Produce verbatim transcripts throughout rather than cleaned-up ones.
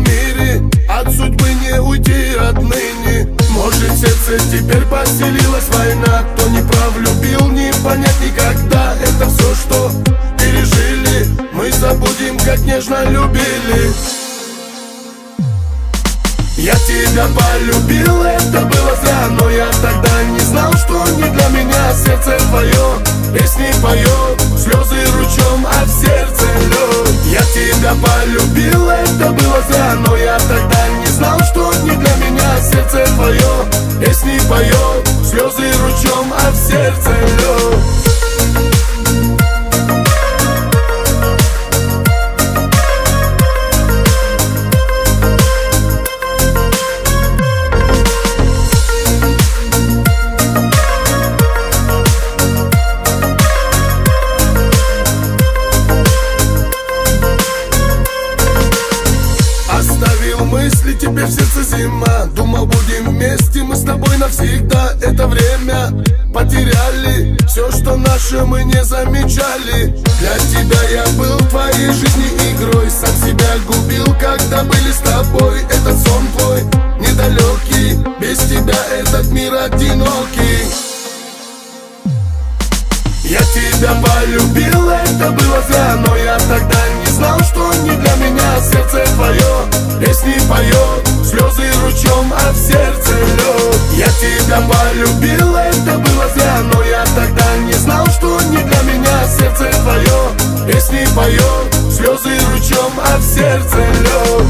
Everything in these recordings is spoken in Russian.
мире, от судьбы не уйти отныне. Может, в сердце теперь поселилась война. Кто не прав, любил, не понять никогда. Это все, что пережили, мы забудем, как нежно любили. Я тебя полюбил, это было зря, но я тогда не знал, что не для меня сердце твое. Песни поет, слезы ручьем, а в сердце лед. Я тебя полюбил, это было зря, но я тогда не знал, что не для меня сердце твое. Песни поет, слезы ручьем, а в сердце лед. Мысли, теперь в сердце зима. Думал, будем вместе мы с тобой навсегда. Это время потеряли, все, что наше, мы не замечали. Для тебя я был в твоей жизни игрой, сам себя губил, когда были с тобой. Этот сон твой недалекий, без тебя этот мир одинокий. Я тебя полюбил, это было зря, но я тогда не знал, что не для меня сердце твое. Песни поет, слезы ручьем, а в сердце лед. Я тебя полюбил, это было зря, но я тогда не знал, что не для меня сердце твое. Песни поет, слезы ручьем, а в сердце лед.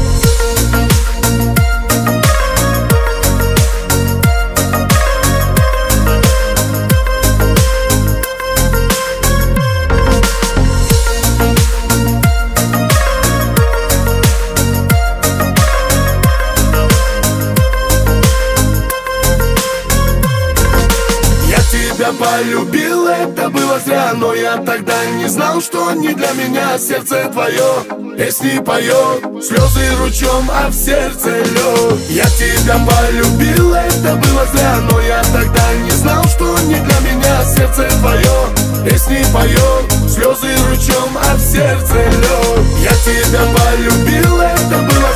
Я полюбил, это было зря, но я тогда не знал, что не для меня сердце твое. Песни поет, слезы ручьем, а в сердце лед. Я тебя полюбил, это было зря, но я тогда не знал, что не для меня сердце твое. Песни поет, слезы ручьем, а в сердце лед. Я тебя полюбил, это было